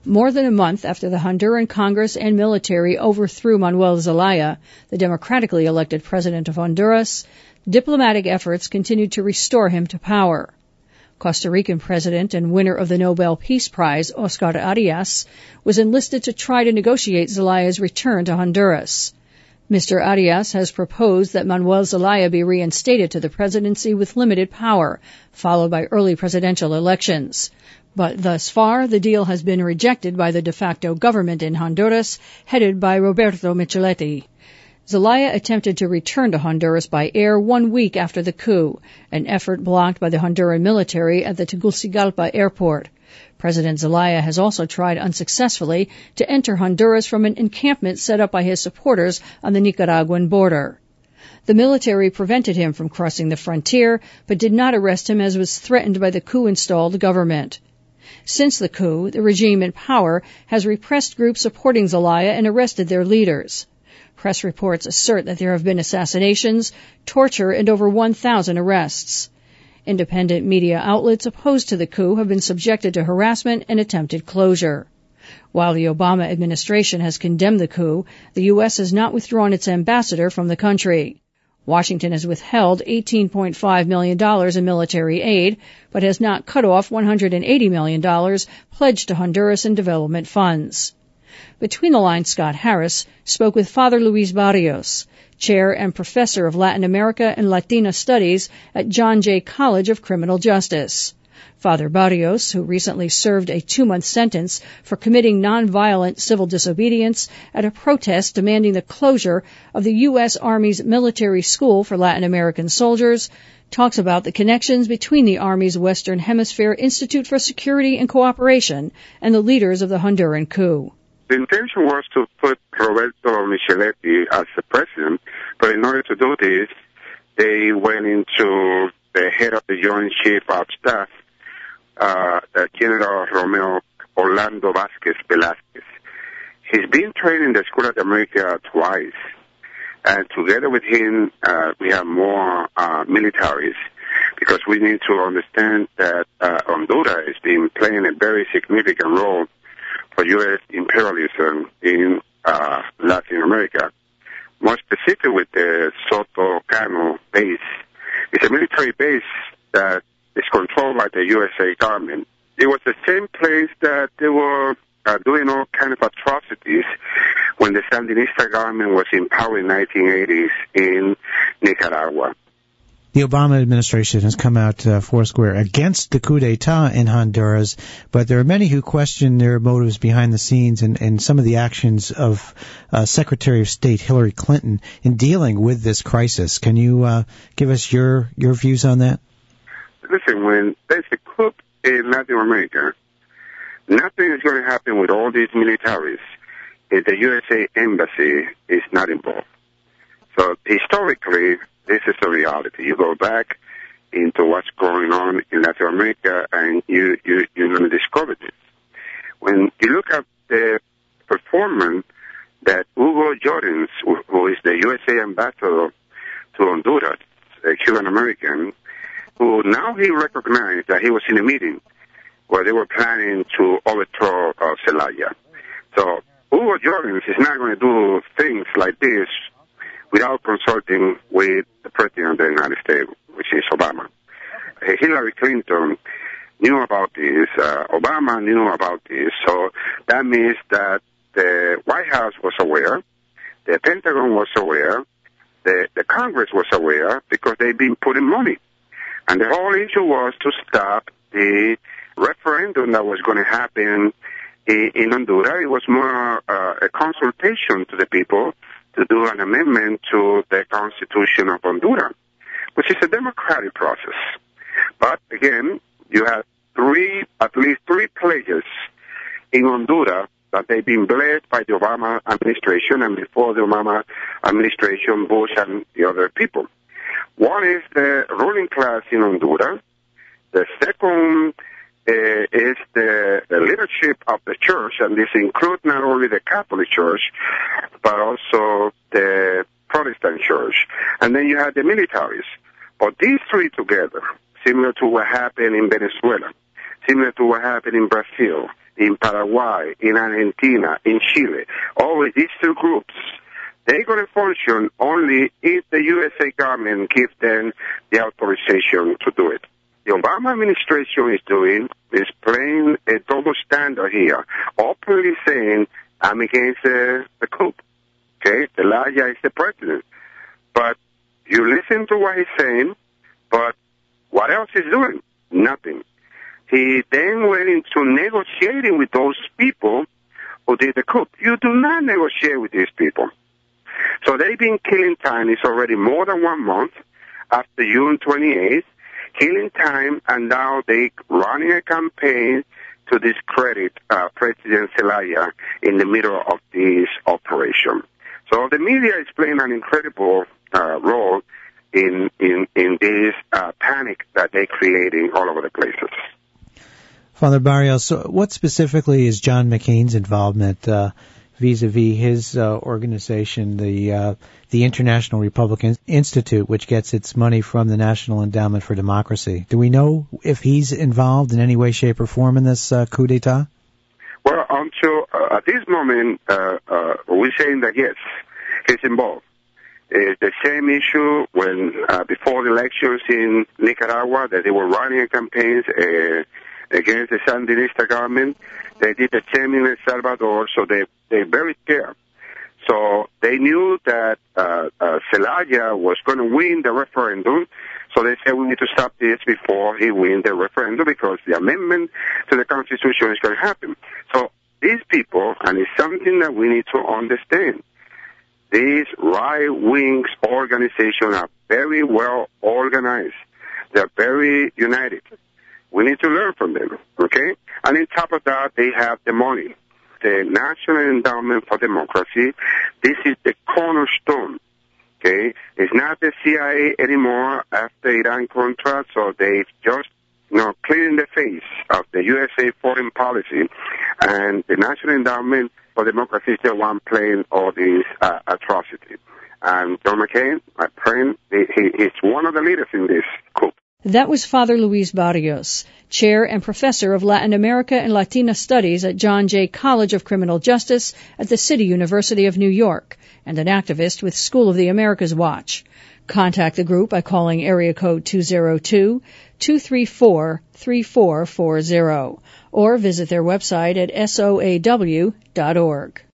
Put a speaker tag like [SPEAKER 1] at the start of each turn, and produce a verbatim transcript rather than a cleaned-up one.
[SPEAKER 1] More than a month after the Honduran Congress and military overthrew Manuel Zelaya, the democratically elected president of Honduras, diplomatic efforts continued to restore him to power. Costa Rican president and winner of the Nobel Peace Prize, Oscar Arias, was enlisted to try to negotiate Zelaya's return to Honduras. Mister Arias has proposed that Manuel Zelaya be reinstated to the presidency with limited power, followed by early presidential elections. But thus far, the deal has been rejected by the de facto government in Honduras, headed by Roberto Micheletti. Zelaya attempted to return to Honduras by air one week after the coup, an effort blocked by the Honduran military at the Tegucigalpa airport. President Zelaya has also tried unsuccessfully to enter Honduras from an encampment set up by his supporters on the Nicaraguan border. The military prevented him from crossing the frontier, but did not arrest him as was threatened by the coup-installed government. Since the coup, the regime in power has repressed groups supporting Zelaya and arrested their leaders. Press reports assert that there have been assassinations, torture, and over one thousand arrests. Independent media outlets opposed to the coup have been subjected to harassment and attempted closure. While the Obama administration has condemned the coup, the U S has not withdrawn its ambassador from the country. Washington has withheld eighteen point five million dollars in military aid, but has not cut off one hundred eighty million dollars pledged to Honduras in development funds. Between the Lines, Scott Harris spoke with Father Luis Barrios, chair and professor of Latin America and Latina Studies at John Jay College of Criminal Justice. Father Barrios, who recently served a two-month sentence for committing nonviolent civil disobedience at a protest demanding the closure of the U S. Army's military school for Latin American soldiers, talks about the connections between the Army's Western Hemisphere Institute for Security and Cooperation and the leaders of the Honduran coup.
[SPEAKER 2] The intention was to put Roberto Micheletti as the president, but in order to do this, they went into the head of the Joint Chief of Staff, uh, General Romeo Orlando Vasquez Velázquez. He's been trained in the School of America twice, and together with him, uh, we have more uh, militaries, because we need to understand that uh, Honduras has been playing a very significant role for U S imperialism in uh, Latin America. More specific with the Soto Cano base. It's a military base that is controlled by the U S A government. It was the same place that they were uh, doing all kind of atrocities when the Sandinista government was in power in the nineteen eighties in Nicaragua.
[SPEAKER 3] The Obama administration has come out uh, foursquare against the coup d'etat in Honduras, but there are many who question their motives behind the scenes and, and some of the actions of uh, Secretary of State Hillary Clinton in dealing with this crisis. Can you uh, give us your, your views on that?
[SPEAKER 2] Listen, when there's a coup in Latin America, nothing is going to happen with all these militaries if the U S A embassy is not involved. So historically, this is the reality. You go back into what's going on in Latin America, and you, you, you're going to discover this. When you look at the performance that Hugo Jorens, who is the U S A ambassador to Honduras, a Cuban-American, who now he recognized that he was in a meeting where they were planning to overthrow uh, Zelaya. So Hugo Jorens is not going to do things like this without consulting with the President of the United States, which is Obama. Uh, Hillary Clinton knew about this. Uh, Obama knew about this. So that means that the White House was aware, the Pentagon was aware, the, the Congress was aware, because they've been putting money. And the whole issue was to stop the referendum that was going to happen in, in Honduras. It was more uh, a consultation to the people to do an amendment to the Constitution of Honduras, which is a democratic process. But again, you have three, at least three players in Honduras that they've been blessed by the Obama administration and before the Obama administration, Bush and the other people. One is the ruling class in Honduras. The second uh, is the, the leadership of the church, and this includes not only the Catholic Church, but also the Protestant Church. And then you have the militaries. But these three together, similar to what happened in Venezuela, similar to what happened in Brazil, in Paraguay, in Argentina, in Chile, always these two groups, they're going to function only if the U S A government gives them the authorization to do it. The Obama administration is doing is playing a double standard here, openly saying, I'm against uh, the coup. Okay, Zelaya is the president. But you listen to what he's saying, but what else is doing? Nothing. He then went into negotiating with those people who did the coup. You do not negotiate with these people. So they've been killing time. It's already more than one month after June twenty-eighth, killing time, and now they running a campaign to discredit uh, President Zelaya in the middle of this operation. So the media is playing an incredible uh, role in in in this uh, panic that they're creating all over the places.
[SPEAKER 3] Father Barrios, so what specifically is John McCain's involvement uh, vis-a-vis his uh, organization, the uh, the International Republican Institute, which gets its money from the National Endowment for Democracy? Do we know if he's involved in any way, shape, or form in this uh, coup d'etat?
[SPEAKER 2] Well, until uh, at this moment, uh, uh, we're saying that yes, he's involved. It's the same issue when uh, before the elections in Nicaragua that they were running campaigns uh, against the Sandinista government. They did the same in El Salvador, so they they're very scared. So they knew that uh, uh, Zelaya was going to win the referendum, so they said we need to stop this before he wins the referendum because the amendment to the Constitution is going to happen. So these people, and it's something that we need to understand, these right-wing organizations are very well organized. They're very united. We need to learn from them, okay? And on top of that, they have the money. The National Endowment for Democracy, this is the cornerstone, okay? It's not the C I A anymore after Iran-Contra, so they just, you know, clearing the face of the U S A foreign policy, and the National Endowment for Democracy is the one playing all these uh, atrocities. And John McCain, my friend, he, he is one of the leaders in this coup.
[SPEAKER 1] That was Father Luis Barrios, Chair and Professor of Latin America and Latina Studies at John Jay College of Criminal Justice at the City University of New York, and an activist with School of the Americas Watch. Contact the group by calling area code two oh two, two three four, three four four zero or visit their website at S O A W dot org.